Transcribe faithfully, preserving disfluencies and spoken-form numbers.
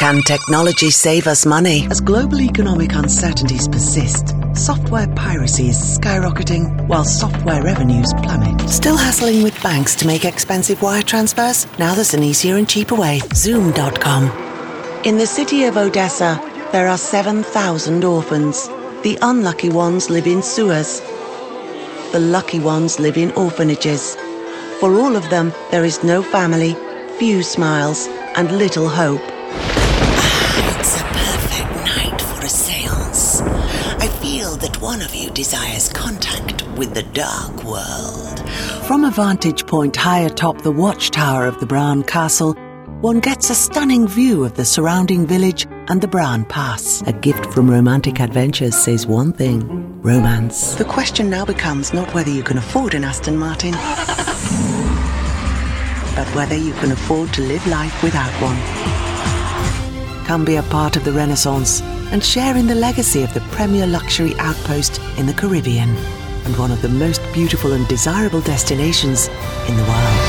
Can technology save us money? As global economic uncertainties persist, software piracy is skyrocketing while software revenues plummet. Still hassling with banks to make expensive wire transfers? Now there's an easier and cheaper way. Zoom dot com. In the city of Odessa, there are seven thousand orphans. The unlucky ones live in sewers. The lucky ones live in orphanages. For all of them, there is no family, few smiles, and little hope. Ah, it's a perfect night for a seance. I feel that one of you desires contact with the dark world. From a vantage point high atop the watchtower of the Bran Castle, one gets a stunning view of the surrounding village and the Bran Pass. A gift from Romantic Adventures says one thing: romance. The question now becomes not whether you can afford an Aston Martin, but whether you can afford to live life without one. Come be a part of the Renaissance and share in the legacy of the premier luxury outpost in the Caribbean and one of the most beautiful and desirable destinations in the world.